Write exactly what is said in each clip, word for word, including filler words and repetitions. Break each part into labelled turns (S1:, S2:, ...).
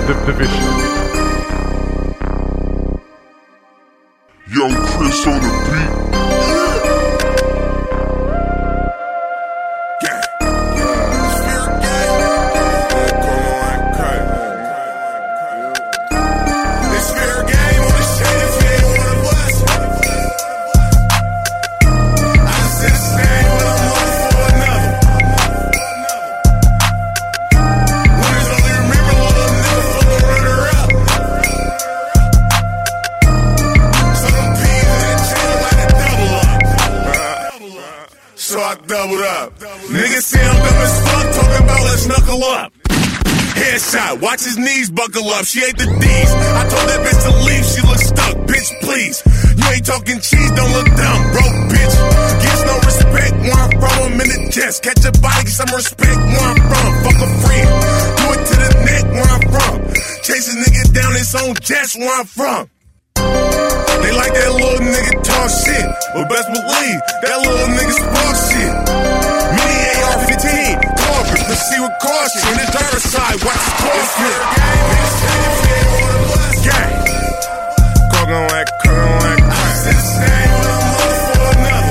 S1: Division.
S2: Young Chris on the beat.
S3: So I doubled up. Niggas say I'm dumb as fuck, talking about let's knuckle up. Headshot, watch his knees buckle up. She ate the D's. I told that bitch to leave, she look stuck. Bitch, please. You ain't talking cheese, don't look dumb, broke bitch. Gets no respect where I'm from, I'm in the chest. Catch a body, get some respect where I'm from. Fuck a friend. Do it to the neck where I'm from. Chase a nigga down his own chest where I'm from. They like that little nigga talk shit, but best believe that little nigga spark shit. Mini A R fifteen, Corvus, proceed with caution. In the dark side, watch the score flip. Gang, coke on that, coke on that. I said the same when I'm looking for another.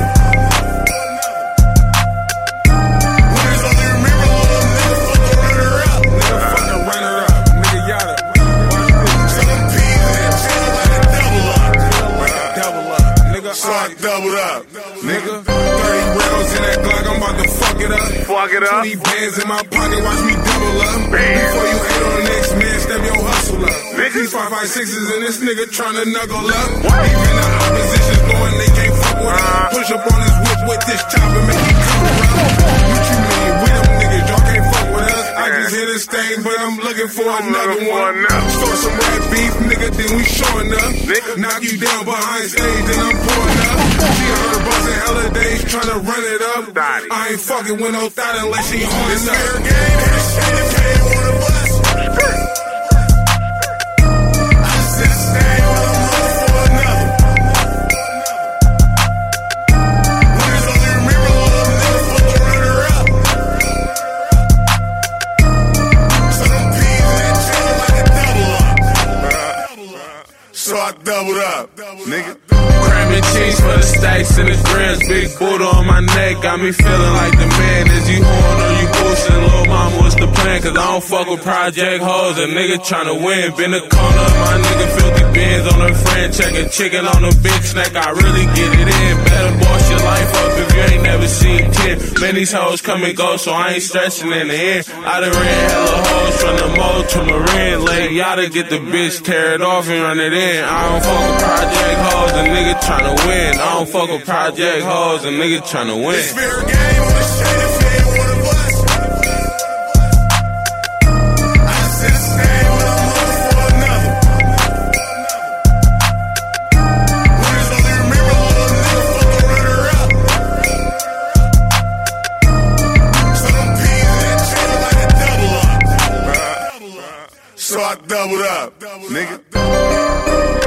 S3: Winners only remember little nigga fucking runner up. Nigga fucking runner up, nigga yada. So I doubled up, nigga. thirty rounds in that Glock, I'm about to fuck it up.
S1: Fuck it up.
S3: twenty bands in my pocket, watch me double up.
S1: Bam.
S3: Before you hate on the next man, step your hustle up. These five five sixes and this nigga tryna knuckle up.
S1: What?
S3: Even the opposition's knowing they can't fuck with us. Push up on his whip with this chopper, make me cover up. What you mean? We them niggas, y'all can't fuck with us. I just hit a stain, but I'm looking for
S1: I'm
S3: another
S1: looking for
S3: one.
S1: another.
S3: Start some rap beef, nigga, then we showing up.
S1: Nigga.
S3: Knock you down behind stage, then I'm pouring up. She heard buzzing hella days, tryna run it up.
S1: Thotty.
S3: I ain't fucking with no thought unless she on this fair game. This shit is game on the bus. I said stay when I'm looking for another. Winners only remember little nigga fucking runner up. So them peas and chillin' like a double up. So I doubled up, nigga.
S4: Crab and cheese for the stacks and the grams. Big Buddha on my neck, got me feeling like the man. Is you horn or you boosting? Lil' mama, what's the plan? Cause I don't fuck with project hoes. A nigga tryna win. Been a corner, my nigga filthy bins on her friend. Checkin' chicken on a big snack, I really get it in. Better boss your life up if you ain't never seen ten. Man, these hoes come and go, so I ain't stressing in the end. I done ran hella hoes from the mall to Marin. Late, y'all to get the bitch, tear it off and run it in. I don't fuck with project hoes, a nigga tryna win. I don't fuck with project hoes, a nigga tryna win.
S3: It's fair game on the shade if you ain't one of us. I said stay when I'm looking for another. Winners only remember little nigga fucking runner up. So them peas and chillin' like a double up. So I doubled up, nigga.